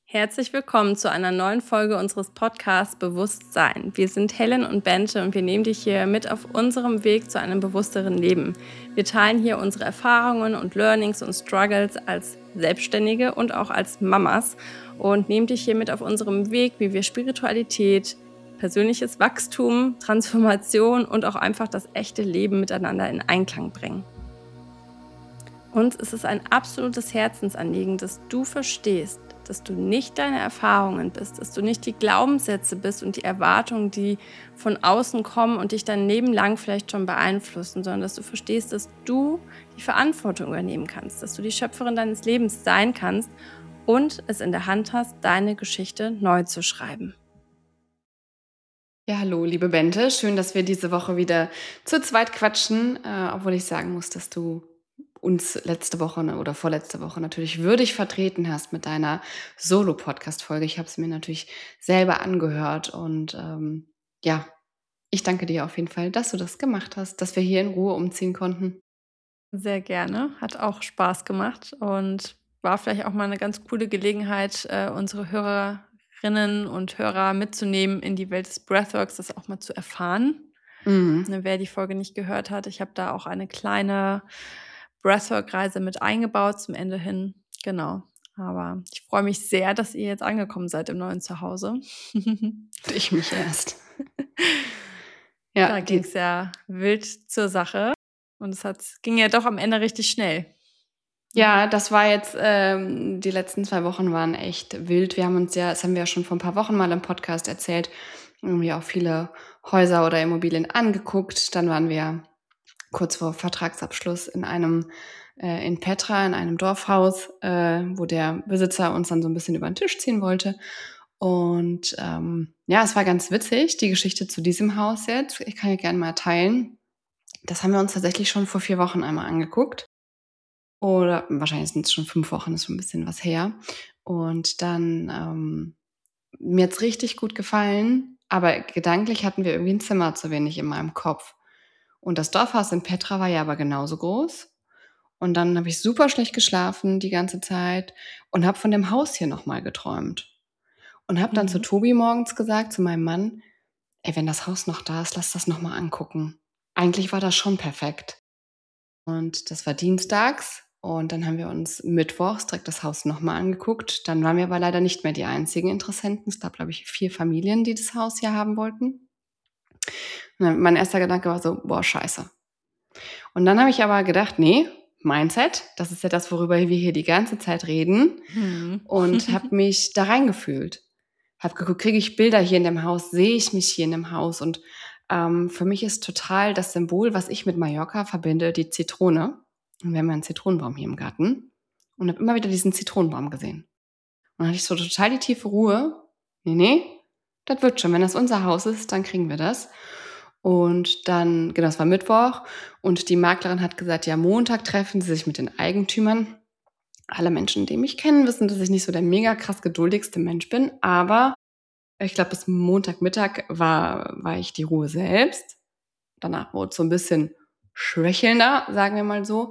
Herzlich willkommen zu einer neuen Folge unseres Podcasts Bewusstsein. Wir sind Helen und Bente und wir nehmen dich hier mit auf unserem Weg zu einem bewussteren Leben. Wir teilen hier unsere Erfahrungen und Learnings und Struggles als Selbstständige und auch als Mamas und nehmen dich hier mit auf unserem Weg, wie wir Spiritualität, persönliches Wachstum, Transformation und auch einfach das echte Leben miteinander in Einklang bringen. Uns ist es ein absolutes Herzensanliegen, dass du verstehst, dass du nicht deine Erfahrungen bist, dass du nicht die Glaubenssätze bist und die Erwartungen, die von außen kommen und dich dein Leben lang vielleicht schon beeinflussen, sondern dass du verstehst, dass du die Verantwortung übernehmen kannst, dass du die Schöpferin deines Lebens sein kannst und es in der Hand hast, deine Geschichte neu zu schreiben. Ja, hallo, liebe Bente. Schön, dass wir diese Woche wieder zu zweit quatschen, obwohl ich sagen muss, dass du uns letzte Woche oder vorletzte Woche natürlich würdig vertreten hast mit deiner Solo-Podcast-Folge. Ich habe es mir natürlich selber angehört und ja, ich danke dir auf jeden Fall, dass du das gemacht hast, dass wir hier in Ruhe umziehen konnten. Sehr gerne, hat auch Spaß gemacht und war vielleicht auch mal eine ganz coole Gelegenheit, unsere Hörerinnen und Hörer mitzunehmen in die Welt des Breathworks, das auch mal zu erfahren. Mhm. Wer die Folge nicht gehört hat, ich habe da auch eine kleine Breathwork-Reise mit eingebaut zum Ende hin. Genau. Aber ich freue mich sehr, dass ihr jetzt angekommen seid im neuen Zuhause. Ich mich erst. Da ging es ja wild zur Sache. Und ging ja doch am Ende richtig schnell. Ja, das war jetzt, die letzten 2 Wochen waren echt wild. Wir haben uns ja, das haben wir ja schon vor ein paar Wochen mal im Podcast erzählt, irgendwie auch viele Häuser oder Immobilien angeguckt. Dann waren wir kurz vor Vertragsabschluss in Petra, in einem Dorfhaus, wo der Besitzer uns dann so ein bisschen über den Tisch ziehen wollte. Und ja, es war ganz witzig, die Geschichte zu diesem Haus jetzt. Ich kann ja gerne mal teilen. Das haben wir uns tatsächlich schon vor 4 Wochen einmal angeguckt. Oder wahrscheinlich sind es schon 5 Wochen, ist schon ein bisschen was her. Und dann, mir hat's richtig gut gefallen, aber gedanklich hatten wir irgendwie ein Zimmer zu wenig in meinem Kopf. Und das Dorfhaus in Petra war ja aber genauso groß. Und dann habe ich super schlecht geschlafen die ganze Zeit und habe von dem Haus hier noch mal geträumt. Und habe dann zu Tobi morgens gesagt, zu meinem Mann: „Ey, wenn das Haus noch da ist, lass das noch mal angucken.“ Eigentlich war das schon perfekt. Und das war dienstags und dann haben wir uns mittwochs direkt das Haus noch mal angeguckt. Dann waren wir aber leider nicht mehr die einzigen Interessenten. Es gab, glaube ich, 4 Familien, die das Haus hier haben wollten. Und dann mein erster Gedanke war so: „Boah, scheiße.“ Und dann habe ich aber gedacht: „Ne, Mindset, das ist ja das, worüber wir hier die ganze Zeit reden“, und habe mich da reingefühlt. Habe geguckt, kriege ich Bilder hier in dem Haus, sehe ich mich hier in dem Haus? Und für mich ist total das Symbol, was ich mit Mallorca verbinde, die Zitrone. Und wir haben ja einen Zitronenbaum hier im Garten und habe immer wieder diesen Zitronenbaum gesehen. Und dann hatte ich so total die tiefe Ruhe. Ne, das wird schon. Wenn das unser Haus ist, dann kriegen wir das. Und dann, genau, es war Mittwoch und die Maklerin hat gesagt, ja, Montag treffen sie sich mit den Eigentümern. Alle Menschen, die mich kennen, wissen, dass ich nicht so der mega krass geduldigste Mensch bin, aber ich glaube, bis Montagmittag war ich die Ruhe selbst. Danach wurde es so ein bisschen schwächelnder, sagen wir mal so.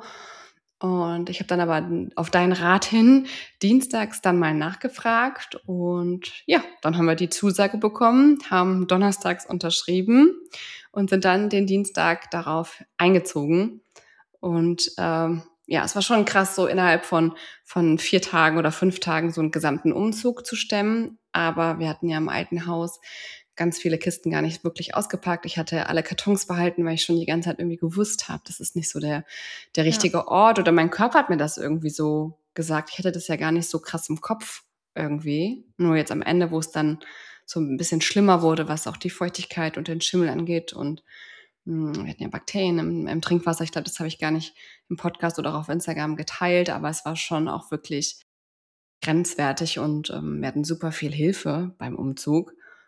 Und ich habe dann aber auf deinen Rat hin dienstags dann mal nachgefragt und ja, dann haben wir die Zusage bekommen, haben donnerstags unterschrieben und sind dann den Dienstag darauf eingezogen. Und ja, es war schon krass, so innerhalb von 4 Tagen oder 5 Tagen so einen gesamten Umzug zu stemmen. Aber wir hatten ja im alten Haus ganz viele Kisten gar nicht wirklich ausgepackt. Ich hatte alle Kartons behalten, weil ich schon die ganze Zeit irgendwie gewusst habe, das ist nicht so der richtige Ort. Oder mein Körper hat mir das irgendwie so gesagt. Ich hatte das ja gar nicht so krass im Kopf irgendwie. Nur jetzt am Ende, wo es dann so ein bisschen schlimmer wurde, was auch die Feuchtigkeit und den Schimmel angeht. Und wir hatten ja Bakterien im Trinkwasser. Ich glaube, das habe ich gar nicht im Podcast oder auch auf Instagram geteilt, aber es war schon auch wirklich grenzwertig und wir hatten super viel Hilfe beim Umzug.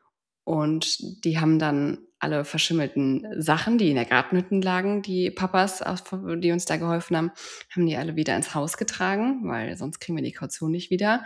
Und die haben dann alle verschimmelten Sachen, die in der Gartenhütte lagen, die Papas, die uns da geholfen haben, haben die alle wieder ins Haus getragen, weil sonst kriegen wir die Kaution nicht wieder.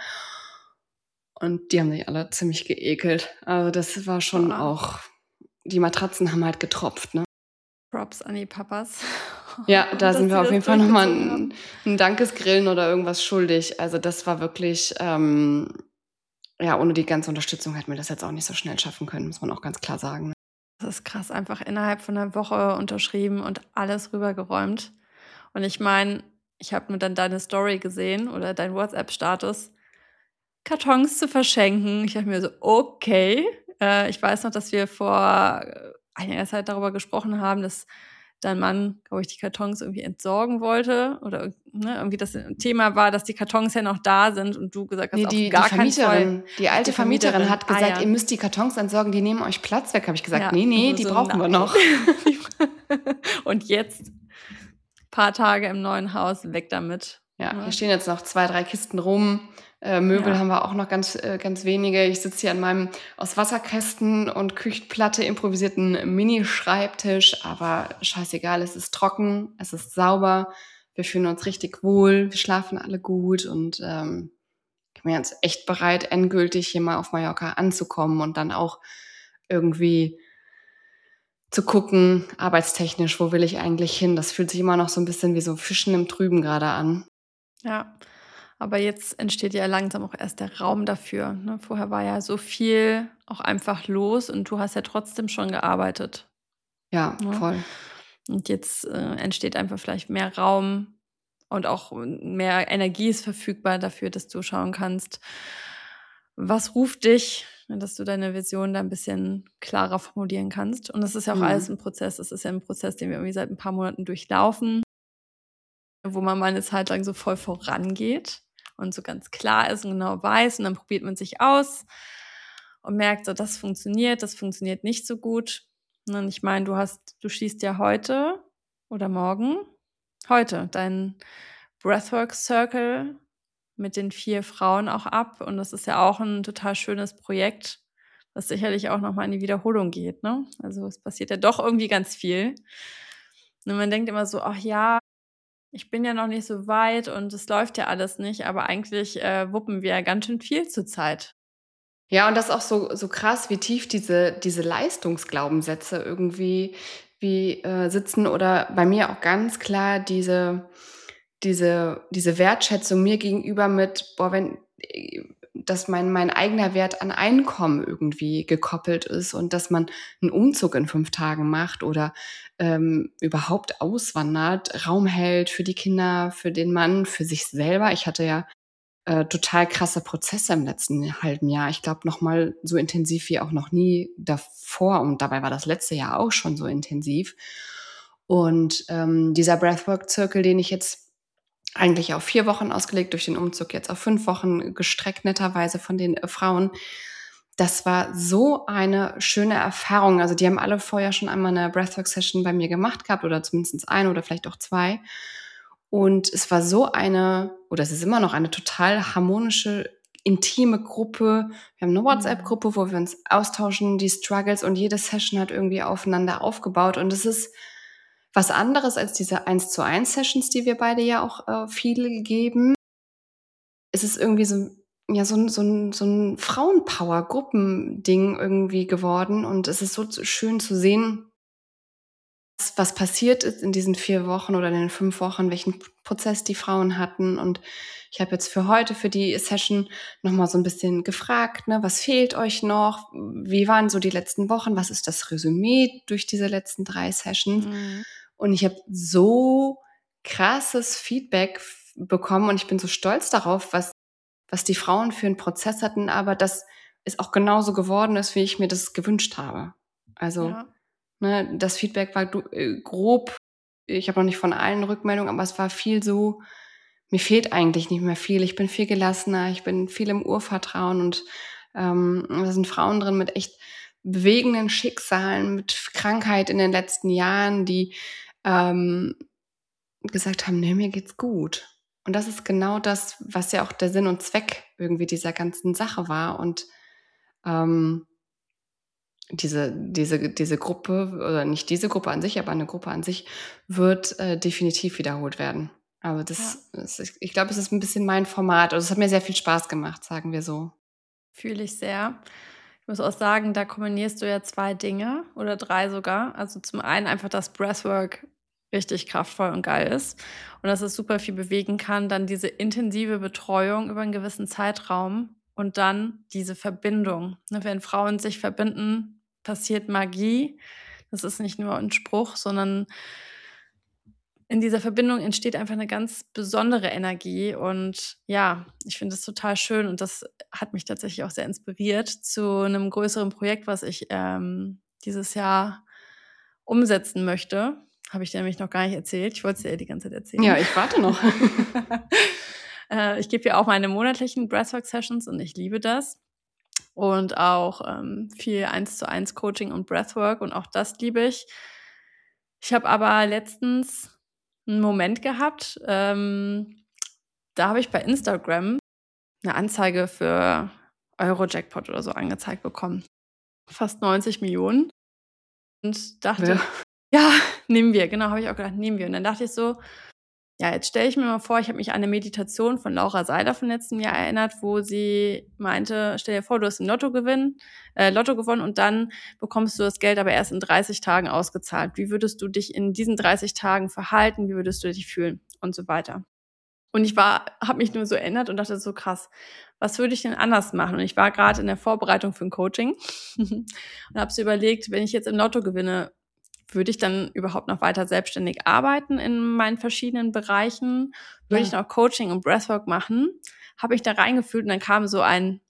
Und die haben sich alle ziemlich geekelt. Also das war schon auch, die Matratzen haben halt getropft, ne? Props an die Papas. Ja, da sind wir auf jeden Fall nochmal durchgezogen haben. ein Dankesgrillen oder irgendwas schuldig. Also das war wirklich, ja, ohne die ganze Unterstützung hätten wir das jetzt auch nicht so schnell schaffen können, muss man auch ganz klar sagen. Das ist krass, einfach innerhalb von einer Woche unterschrieben und alles rübergeräumt. Und ich meine, ich habe nur dann deine Story gesehen oder deinen WhatsApp-Status, Kartons zu verschenken. Ich dachte mir so, okay. Ich weiß noch, dass wir vor einiger Zeit darüber gesprochen haben, dass dein Mann, glaube ich, die Kartons irgendwie entsorgen wollte oder ne, irgendwie das Thema war, dass die Kartons ja noch da sind und du gesagt hast, Nee, auf die gar keinen Fall. Vermieterin, die alte Vermieterin hat gesagt, ja. ihr müsst die Kartons entsorgen, die nehmen euch Platz weg. Habe ich gesagt, Ja, nee, also die so, brauchen wir nein. noch. Und jetzt, paar Tage im neuen Haus, weg damit. Ja, hier stehen jetzt noch 2, 3 Kisten rum. Möbel haben wir auch noch ganz wenige. Ich sitze hier an meinem aus Wasserkästen und Küchenplatte improvisierten Mini-Schreibtisch. Aber scheißegal, es ist trocken, es ist sauber. Wir fühlen uns richtig wohl, wir schlafen alle gut und ich bin jetzt echt bereit, endgültig hier mal auf Mallorca anzukommen und dann auch irgendwie zu gucken, arbeitstechnisch, wo will ich eigentlich hin? Das fühlt sich immer noch so ein bisschen wie so Fischen im Trüben gerade an. Ja, aber jetzt entsteht ja langsam auch erst der Raum dafür. Ne? Vorher war ja so viel auch einfach los und du hast ja trotzdem schon gearbeitet. Ja, Ne? voll. Und jetzt entsteht einfach vielleicht mehr Raum und auch mehr Energie ist verfügbar dafür, dass du schauen kannst, was ruft dich, dass du deine Vision da ein bisschen klarer formulieren kannst. Und das ist ja auch alles ein Prozess. Das ist ja ein Prozess, den wir irgendwie seit ein paar Monaten durchlaufen, wo man mal eine Zeit lang so voll vorangeht und so ganz klar ist und genau weiß. Und dann probiert man sich aus und merkt so, das funktioniert nicht so gut. Und ich meine, du schließt ja heute oder morgen, heute, deinen Breathwork Circle mit den 4 Frauen auch ab. Und das ist ja auch ein total schönes Projekt, das sicherlich auch nochmal in die Wiederholung geht. Ne? Also es passiert ja doch irgendwie ganz viel. Und man denkt immer so, ach ja, ich bin ja noch nicht so weit und es läuft ja alles nicht, aber eigentlich wuppen wir ja ganz schön viel zurzeit. Ja, und das ist auch so krass, wie tief diese Leistungsglaubenssätze irgendwie sitzen oder bei mir auch ganz klar diese Wertschätzung mir gegenüber mit, boah, wenn dass mein eigener Wert an Einkommen irgendwie gekoppelt ist und dass man einen Umzug in 5 Tagen macht oder überhaupt auswandert, Raum hält für die Kinder, für den Mann, für sich selber. Ich hatte ja total krasse Prozesse im letzten halben Jahr. Ich glaube, noch mal so intensiv wie auch noch nie davor. Und dabei war das letzte Jahr auch schon so intensiv. Und dieser Breathwork-Zirkel, den ich jetzt eigentlich auf 4 Wochen ausgelegt, durch den Umzug jetzt auf 5 Wochen gestreckt, netterweise von den Frauen, das war so eine schöne Erfahrung. Also die haben alle vorher schon einmal eine Breathwork-Session bei mir gemacht gehabt oder zumindest eine oder vielleicht auch 2. Und es war so oder es ist immer noch eine total harmonische, intime Gruppe. Wir haben eine WhatsApp-Gruppe, wo wir uns austauschen, die Struggles, und jede Session hat irgendwie aufeinander aufgebaut. Und es ist was anderes als diese 1:1 Sessions, die wir beide ja auch viel geben. Es ist irgendwie so ein Frauenpower-Gruppending irgendwie geworden. Und es ist so schön zu sehen, was passiert ist in diesen 4 Wochen oder in den 5 Wochen, welchen Prozess die Frauen hatten. Und ich habe jetzt für heute, für die Session, noch mal so ein bisschen gefragt, ne, was fehlt euch noch? Wie waren so die letzten Wochen? Was ist das Resümee durch diese letzten 3 Sessions? Und ich habe so krasses Feedback bekommen und ich bin so stolz darauf, was die Frauen für einen Prozess hatten, aber dass es auch genauso geworden ist, wie ich mir das gewünscht habe. Also Ja. Ne, das Feedback war grob. Ich habe noch nicht von allen Rückmeldungen, aber es war viel so, mir fehlt eigentlich nicht mehr viel. Ich bin viel gelassener, ich bin viel im Urvertrauen und da sind Frauen drin mit echt bewegenden Schicksalen, mit Krankheit in den letzten Jahren, die gesagt haben, nee, mir geht's gut. Und das ist genau das, was ja auch der Sinn und Zweck irgendwie dieser ganzen Sache war. Und diese Gruppe, oder nicht diese Gruppe an sich, aber eine Gruppe an sich, wird definitiv wiederholt werden. Aber ich glaube, es ist ein bisschen mein Format. Also es hat mir sehr viel Spaß gemacht, sagen wir so. Fühle ich sehr. Ich muss auch sagen, da kombinierst du ja 2 Dinge oder 3 sogar. Also zum einen einfach, dass Breathwork richtig kraftvoll und geil ist und dass es super viel bewegen kann. Dann diese intensive Betreuung über einen gewissen Zeitraum, und dann diese Verbindung. Wenn Frauen sich verbinden, passiert Magie. Das ist nicht nur ein Spruch, sondern in dieser Verbindung entsteht einfach eine ganz besondere Energie. Und ja, ich finde es total schön und das hat mich tatsächlich auch sehr inspiriert zu einem größeren Projekt, was ich dieses Jahr umsetzen möchte. Habe ich dir nämlich noch gar nicht erzählt. Ich wollte es dir die ganze Zeit erzählen. Ja, ich warte noch. Ich gebe ja auch meine monatlichen Breathwork-Sessions und ich liebe das. Und auch viel 1:1 Coaching und Breathwork und auch das liebe ich. Ich habe aber letztens einen Moment gehabt, da habe ich bei Instagram eine Anzeige für Euro-Jackpot oder so angezeigt bekommen. Fast 90 Millionen. Und dachte, ja, nehmen wir. Genau, habe ich auch gedacht, nehmen wir. Und dann dachte ich so, ja, jetzt stelle ich mir mal vor, ich habe mich an eine Meditation von Laura Seiler von letztem Jahr erinnert, wo sie meinte, stell dir vor, du hast ein Lotto gewonnen und dann bekommst du das Geld aber erst in 30 Tagen ausgezahlt. Wie würdest du dich in diesen 30 Tagen verhalten? Wie würdest du dich fühlen? Und so weiter. Und ich habe mich nur so erinnert und dachte so, krass, was würde ich denn anders machen? Und ich war gerade in der Vorbereitung für ein Coaching und habe so überlegt, wenn ich jetzt im Lotto gewinne, würde ich dann überhaupt noch weiter selbstständig arbeiten in meinen verschiedenen Bereichen? Würde ich noch Coaching und Breathwork machen? Habe ich da reingefühlt und dann kam so ein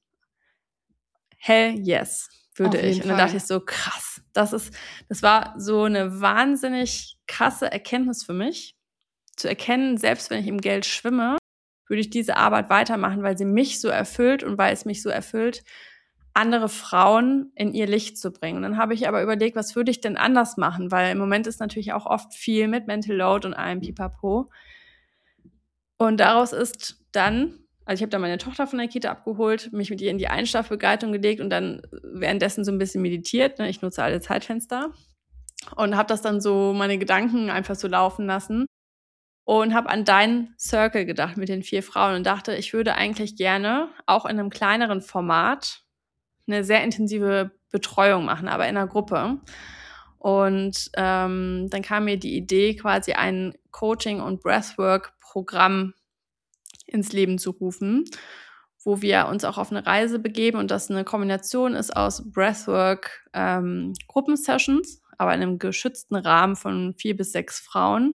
Hell yes, würde ich. Und dann dachte ich so, krass, das war so eine wahnsinnig krasse Erkenntnis für mich, zu erkennen, selbst wenn ich im Geld schwimme, würde ich diese Arbeit weitermachen, weil sie mich so erfüllt und weil es mich so erfüllt, andere Frauen in ihr Licht zu bringen. Und dann habe ich aber überlegt, was würde ich denn anders machen? Weil im Moment ist natürlich auch oft viel mit Mental Load und allem Pipapo. Und daraus ist dann, also ich habe dann meine Tochter von der Kita abgeholt, mich mit ihr in die Einschlafbegleitung gelegt und dann währenddessen so ein bisschen meditiert. Ne? Ich nutze alle Zeitfenster und habe das dann so, meine Gedanken einfach so laufen lassen. Und habe an deinen Circle gedacht mit den 4 Frauen und dachte, ich würde eigentlich gerne auch in einem kleineren Format eine sehr intensive Betreuung machen, aber in einer Gruppe. Und dann kam mir die Idee, quasi ein Coaching- und Breathwork-Programm ins Leben zu rufen, wo wir uns auch auf eine Reise begeben und das eine Kombination ist aus Breathwork Gruppensessions, aber in einem geschützten Rahmen von 4 bis 6 Frauen,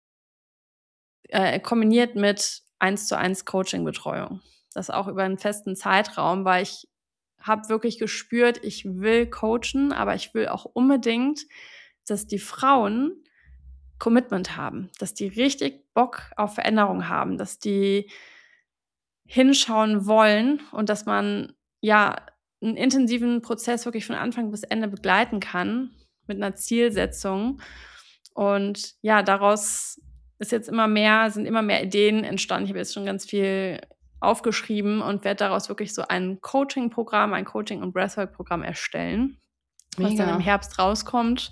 kombiniert mit 1:1 Coaching-Betreuung. Das auch über einen festen Zeitraum, weil ich habe wirklich gespürt, ich will coachen, aber ich will auch unbedingt, dass die Frauen Commitment haben, dass die richtig Bock auf Veränderung haben, dass die hinschauen wollen und dass man ja einen intensiven Prozess wirklich von Anfang bis Ende begleiten kann mit einer Zielsetzung. Und ja, daraus sind immer mehr Ideen entstanden. Ich habe jetzt schon ganz viel aufgeschrieben und werde daraus wirklich so ein Coaching-Programm, ein Coaching- und Breathwork-Programm erstellen, was dann im Herbst rauskommt,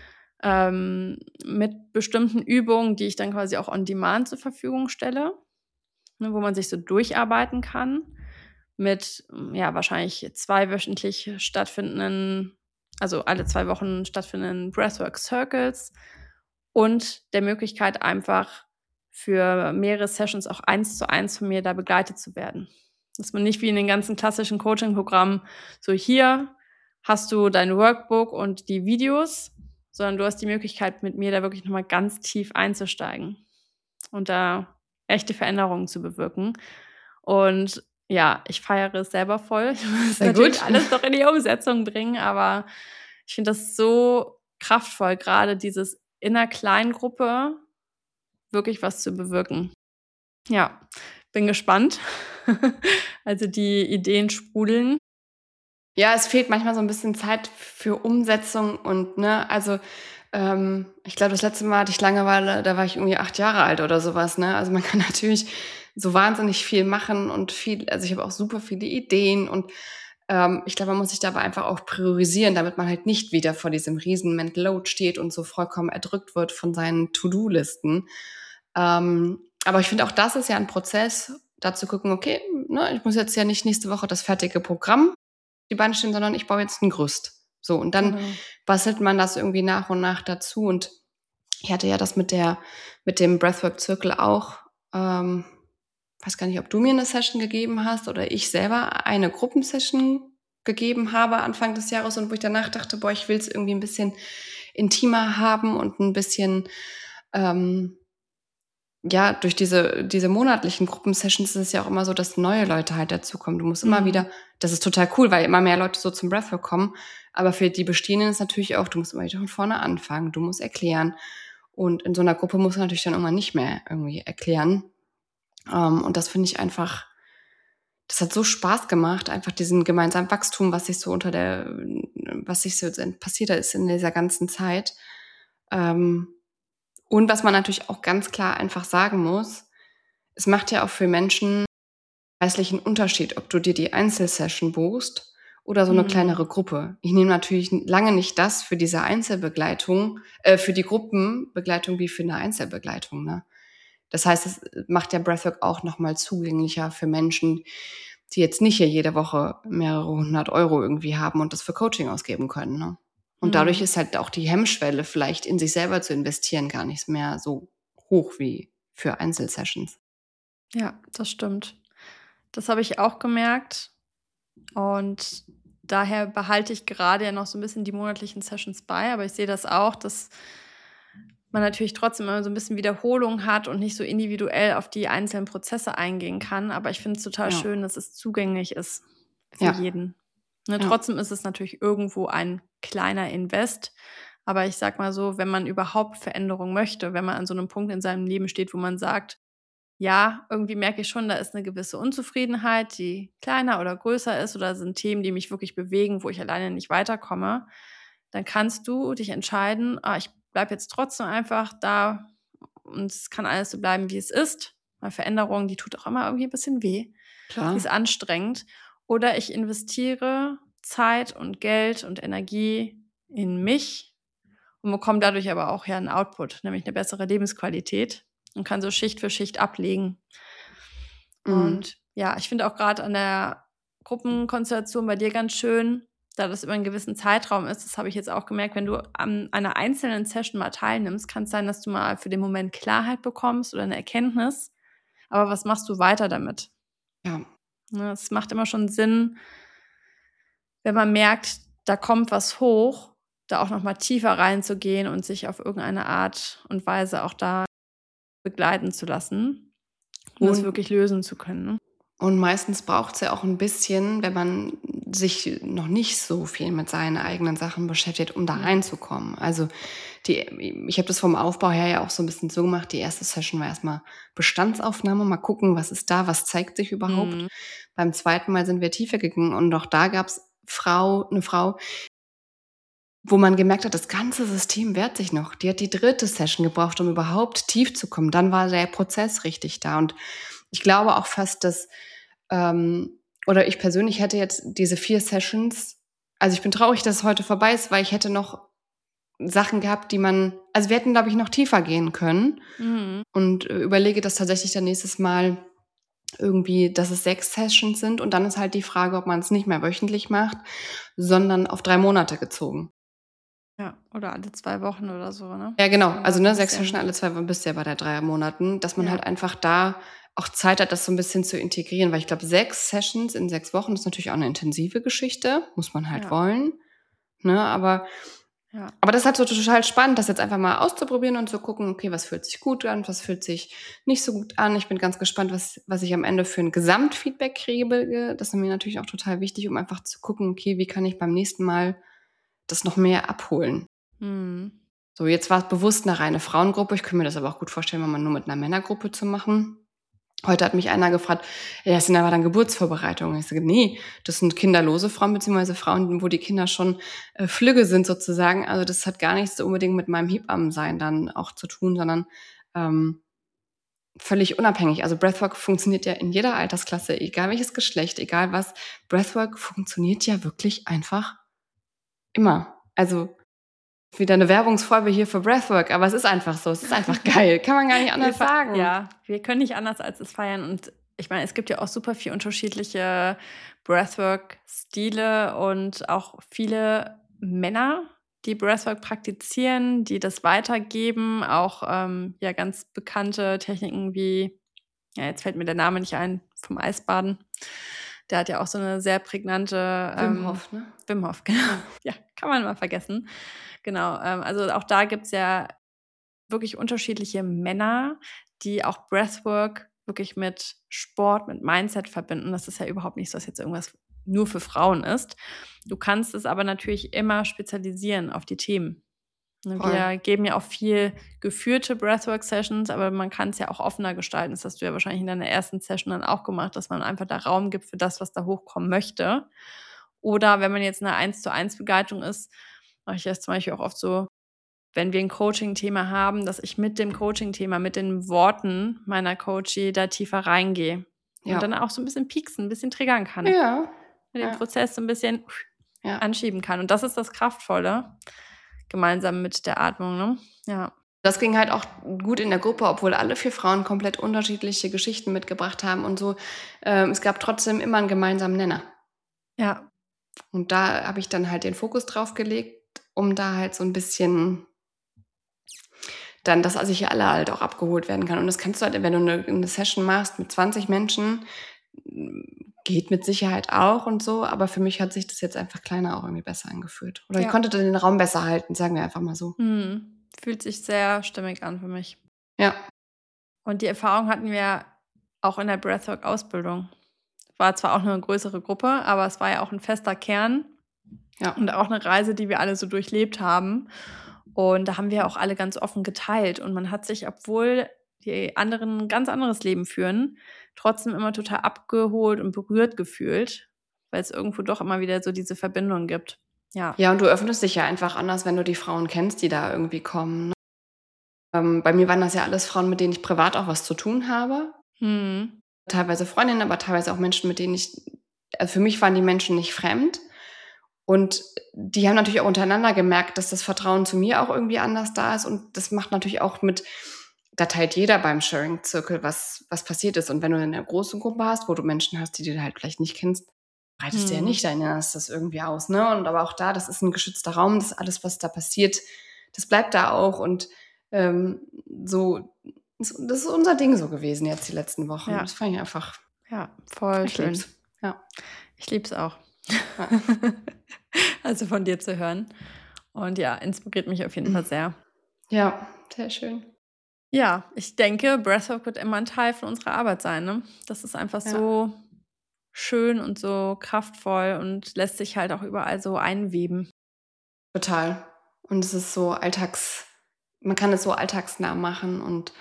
mit bestimmten Übungen, die ich dann quasi auch on demand zur Verfügung stelle, ne, wo man sich so durcharbeiten kann mit ja wahrscheinlich 2-wöchentlich stattfindenden, also alle 2 Wochen stattfindenden Breathwork-Circles und der Möglichkeit einfach für mehrere Sessions auch 1:1 von mir da begleitet zu werden. Dass man nicht wie in den ganzen klassischen Coaching-Programmen so hier hast du dein Workbook und die Videos, sondern du hast die Möglichkeit, mit mir da wirklich nochmal ganz tief einzusteigen und da echte Veränderungen zu bewirken. Und ja, ich feiere es selber voll. Ich muss natürlich alles noch in die Umsetzung bringen, aber ich finde das so kraftvoll, gerade dieses in einer kleinen Gruppe wirklich was zu bewirken. Ja, bin gespannt. Also die Ideen sprudeln. Ja, es fehlt manchmal so ein bisschen Zeit für Umsetzung und, ne, also, ich glaube, das letzte Mal hatte ich Langeweile, da war ich irgendwie 8 Jahre alt oder sowas, ne? Also, man kann natürlich so wahnsinnig viel machen und also, ich habe auch super viele Ideen und, ich glaube, man muss sich dabei einfach auch priorisieren, damit man halt nicht wieder vor diesem riesen Mental Load steht und so vollkommen erdrückt wird von seinen To-do-Listen. Aber ich finde, auch das ist ja ein Prozess, da zu gucken, okay, ne, ich muss jetzt ja nicht nächste Woche das fertige Programm die Beine stehen, sondern ich baue jetzt ein Gerüst. So, und dann bastelt man das irgendwie nach und nach dazu. Und ich hatte ja das mit dem Breathwork-Zirkel auch weiß gar nicht, ob du mir eine Session gegeben hast oder ich selber eine Gruppensession gegeben habe Anfang des Jahres und wo ich danach dachte, boah, ich will es irgendwie ein bisschen intimer haben und ein bisschen, ja, durch diese monatlichen Gruppensessions ist es ja auch immer so, dass neue Leute halt dazukommen. Du musst immer wieder, das ist total cool, weil immer mehr Leute so zum Breathwork kommen, aber für die Bestehenden ist natürlich auch, du musst immer wieder von vorne anfangen, du musst erklären und in so einer Gruppe musst du natürlich dann irgendwann nicht mehr irgendwie erklären. Und das finde ich einfach, das hat so Spaß gemacht, einfach diesen gemeinsamen Wachstum, was sich so passiert ist in dieser ganzen Zeit. Und was man natürlich auch ganz klar einfach sagen muss, es macht ja auch für Menschen preislichen Unterschied, ob du dir die Einzelsession buchst oder so eine kleinere Gruppe. Ich nehme natürlich lange nicht das für diese Einzelbegleitung, für die Gruppenbegleitung wie für eine Einzelbegleitung, ne? Das heißt, es macht ja Breathwork auch nochmal zugänglicher für Menschen, die jetzt nicht hier jede Woche mehrere 100 € irgendwie haben und das für Coaching ausgeben können, ne? Und dadurch ist halt auch die Hemmschwelle, vielleicht in sich selber zu investieren, gar nicht mehr so hoch wie für Einzelsessions. Ja, das stimmt. Das habe ich auch gemerkt und daher behalte ich gerade ja noch so ein bisschen die monatlichen Sessions bei, aber ich sehe das auch, dass man natürlich trotzdem immer so ein bisschen Wiederholung hat und nicht so individuell auf die einzelnen Prozesse eingehen kann, aber ich finde es total Ja. schön, dass es zugänglich ist für Ja. jeden. Ne, Ja. trotzdem ist es natürlich irgendwo ein kleiner Invest, aber ich sage mal so, wenn man überhaupt Veränderung möchte, wenn man an so einem Punkt in seinem Leben steht, wo man sagt: „Ja, irgendwie merke ich schon, da ist eine gewisse Unzufriedenheit, die kleiner oder größer ist oder sind Themen, die mich wirklich bewegen, wo ich alleine nicht weiterkomme“, dann kannst du dich entscheiden: „Ah, ich bleibe jetzt trotzdem einfach da und es kann alles so bleiben, wie es ist“, weil Veränderung, die tut auch immer irgendwie ein bisschen weh. Die ist Klar. anstrengend. Oder ich investiere Zeit und Geld und Energie in mich und bekomme dadurch aber auch ja 'n Output, nämlich eine bessere Lebensqualität und kann so Schicht für Schicht ablegen. Mhm. Und ja, ich finde auch gerade an der Gruppenkonstellation bei dir ganz schön, da das über einen gewissen Zeitraum ist, das habe ich jetzt auch gemerkt, wenn du an einer einzelnen Session mal teilnimmst, kann's sein, dass du mal für den Moment Klarheit bekommst oder eine Erkenntnis, aber was machst du weiter damit? Ja. Ne, es macht immer schon Sinn, wenn man merkt, da kommt was hoch, da auch noch mal tiefer reinzugehen und sich auf irgendeine Art und Weise auch da begleiten zu lassen, um das Und wirklich lösen zu können, ne? Und meistens braucht's ja auch ein bisschen, wenn man sich noch nicht so viel mit seinen eigenen Sachen beschäftigt, um da reinzukommen. Also, ich habe das vom Aufbau her ja auch so ein bisschen so gemacht, die erste Session war erst mal Bestandsaufnahme, mal gucken, was ist da, was zeigt sich überhaupt. Mhm. Beim zweiten Mal sind wir tiefer gegangen und auch da gab's eine Frau, wo man gemerkt hat, das ganze System wehrt sich noch. Die hat die dritte Session gebraucht, um überhaupt tief zu kommen. Dann war der Prozess richtig da. Und ich glaube auch fast, dass, oder ich persönlich hätte jetzt diese 4 Sessions, also ich bin traurig, dass es heute vorbei ist, weil ich hätte noch Sachen gehabt, also wir hätten, glaube ich, noch tiefer gehen können Mhm. und überlege das tatsächlich dann nächstes Mal irgendwie, dass es 6 Sessions sind und dann ist halt die Frage, ob man es nicht mehr wöchentlich macht, sondern auf 3 Monate gezogen. Ja, oder alle 2 Wochen oder so, ne? Ja, genau. Um da Also, so 'n 6 bisschen Sessions alle 2 Wochen bist du ja bei der 3 Monaten, dass man ja, halt einfach da auch Zeit hat, das so 'n bisschen zu integrieren, weil ich glaube, 6 Sessions in 6 Wochen ist natürlich auch 'ne intensive Geschichte, muss man halt ja, wollen, ne? ja. Aber das ist halt so total spannend, das jetzt einfach mal auszuprobieren und zu gucken, okay, was fühlt sich gut an, was fühlt sich nicht so gut an. Ich bin ganz gespannt, was ich am Ende für 'n Gesamtfeedback kriege. Das ist mir natürlich auch total wichtig, um einfach zu gucken, okay, wie kann ich beim nächsten Mal das noch mehr abholen? Mhm. So, jetzt war es bewusst 'ne reine Frauengruppe. Ich könnte mir das aber auch gut vorstellen, mal nur mit 'ner Männergruppe zu machen. Heute hat mich einer gefragt: „Ja, das sind aber dann Geburtsvorbereitungen.“ Ich sage: „Ne, das sind kinderlose Frauen beziehungsweise Frauen, wo die Kinder schon, flügge sind sozusagen. Also, das hat gar nichts so unbedingt mit meinem Hebammensein dann auch zu tun, sondern, ähm, völlig unabhängig. Also, Breathwork funktioniert ja in jeder Altersklasse, egal welches Geschlecht, egal was. Breathwork funktioniert ja wirklich einfach immer. Also, wieder 'ne Werbungsfolge hier für Breathwork, aber es ist einfach so. Es ist einfach geil. Kann man gar nicht anders sagen. Ja, wir können nicht anders als es feiern und ich meine, es gibt ja auch super viel unterschiedliche Breathwork-Stile und auch viele Männer, die Breathwork praktizieren, die das weitergeben, auch, ja, ganz bekannte Techniken wie ja, jetzt fällt mir der Name nicht ein, vom Eisbaden. Der hat ja auch so eine sehr prägnante Wim Hof, ne? Wim Hof, genau. Ja, kann man mal vergessen. Genau, also auch da gibt es ja wirklich unterschiedliche Männer, die auch Breathwork wirklich mit Sport, mit Mindset verbinden. Das ist ja überhaupt nicht so, dass jetzt irgendwas nur für Frauen ist. Du kannst es aber natürlich immer spezialisieren auf die Themen. Voll. Wir geben ja auch viel geführte Breathwork-Sessions, aber man kann es ja auch offener gestalten. Das hast du ja wahrscheinlich in deiner ersten Session dann auch gemacht, dass man einfach da Raum gibt für das, was da hochkommen möchte. Oder wenn man jetzt eine 1:1 Begleitung ist, mache ich das zum Beispiel auch oft so, wenn wir ein Coaching-Thema haben, dass ich mit dem Coaching-Thema, mit den Worten meiner Coachie da tiefer reingehe. Ja. Und dann auch so ein bisschen pieksen, ein bisschen triggern kann. Ja. Den Ja. Prozess so ein bisschen Ja. anschieben kann. Und das ist das Kraftvolle, gemeinsam mit der Atmung, ne? Ja. Das ging halt auch gut in der Gruppe, obwohl alle 4 Frauen komplett unterschiedliche Geschichten mitgebracht haben und so. Es gab trotzdem immer einen gemeinsamen Nenner. Ja. Und da habe ich dann halt den Fokus drauf gelegt, um da halt so ein bisschen dann, dass sich alle halt auch abgeholt werden kann. Und das kannst du halt, wenn du eine Session machst mit 20 Menschen, geht mit Sicherheit auch und so, aber für mich hat sich das jetzt einfach kleiner auch irgendwie besser angefühlt. Oder ich Ja. konnte dann den Raum besser halten, sagen wir einfach mal so. Fühlt sich sehr stimmig an für mich. Ja. Und die Erfahrung hatten wir auch in der Breathwork-Ausbildung. War zwar auch eine größere Gruppe, aber es war ja auch ein fester Kern. Ja. Und auch eine Reise, die wir alle so durchlebt haben. Und da haben wir auch alle ganz offen geteilt. Und man hat sich, obwohl die anderen ein ganz anderes Leben führen, trotzdem immer total abgeholt und berührt gefühlt, weil es irgendwo doch immer wieder so diese Verbindung gibt. Ja. Ja, und du öffnest dich ja einfach anders, wenn du die Frauen kennst, die da irgendwie kommen. Ne? Bei mir waren das ja alles Frauen, mit denen ich privat auch was zu tun habe. Teilweise Freundinnen, aber teilweise auch Menschen, mit denen also für mich waren die Menschen nicht fremd. Und die haben natürlich auch untereinander gemerkt, dass das Vertrauen zu mir auch irgendwie anders da ist. Und das macht natürlich auch da teilt jeder beim Sharing-Zirkel, was passiert ist. Und wenn du eine große Gruppe hast, wo du Menschen hast, die du halt vielleicht nicht kennst, breitest du ja nicht dein Innerstes irgendwie aus. Ne? Und aber auch da, das ist ein geschützter Raum, das alles, was da passiert, das bleibt da auch. Und so, das ist unser Ding so gewesen jetzt die letzten Wochen. Ja. Das fand ich einfach voll schön. lieb's. Ja. Ich lieb's auch. Ja. Also von dir zu hören. Und ja, inspiriert mich auf jeden Fall sehr. Ja, sehr schön. Ja, ich denke, Breathwork wird immer ein Teil von unserer Arbeit sein. Ne? Das ist einfach so schön und so kraftvoll und lässt sich halt auch überall so einweben. Total. Und es ist so man kann es so alltagsnah machen und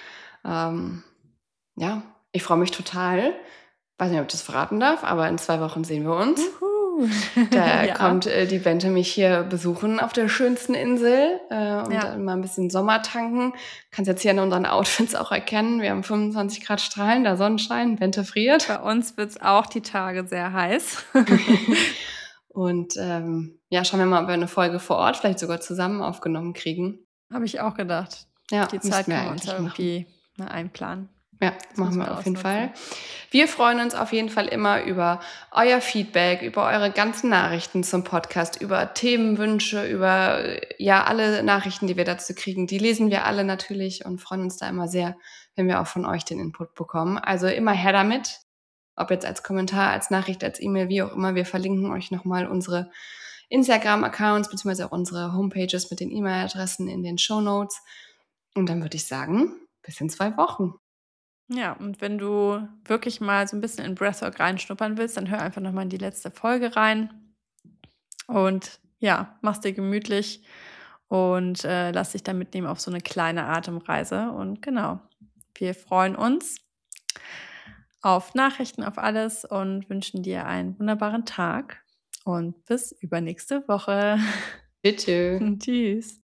ja, ich freue mich total. Weiß nicht, ob ich das verraten darf, aber in 2 Wochen sehen wir uns. Da kommt die Bente mich hier besuchen auf der schönsten Insel und dann mal ein bisschen Sommer tanken. Kannst jetzt hier an unseren Outfits auch erkennen. Wir haben 25 Grad strahlender Sonnenschein, Bente friert. Bei uns wird es auch die Tage sehr heiß. Und schauen wir mal, ob wir eine Folge vor Ort vielleicht sogar zusammen aufgenommen kriegen. Habe ich auch gedacht. Ja, die Zeit wir können wir uns ja irgendwie einplanen. Ja, das machen wir auf jeden Fall. Wir freuen uns auf jeden Fall immer über euer Feedback, über eure ganzen Nachrichten zum Podcast, über Themenwünsche, über alle Nachrichten, die wir dazu kriegen. Die lesen wir alle natürlich und freuen uns da immer sehr, wenn wir auch von euch den Input bekommen. Also immer her damit, ob jetzt als Kommentar, als Nachricht, als E-Mail, wie auch immer. Wir verlinken euch nochmal unsere Instagram-Accounts bzw. auch unsere Homepages mit den E-Mail-Adressen in den Shownotes. Und dann würde ich sagen, bis in 2 Wochen. Ja, und wenn du wirklich mal so ein bisschen in Breathwork reinschnuppern willst, dann hör einfach nochmal in die letzte Folge rein. Und ja, mach's dir gemütlich und lass dich dann mitnehmen auf so eine kleine Atemreise. Und genau, wir freuen uns auf Nachrichten, auf alles und wünschen dir einen wunderbaren Tag. Und bis übernächste Woche. Bitte. Tschüss.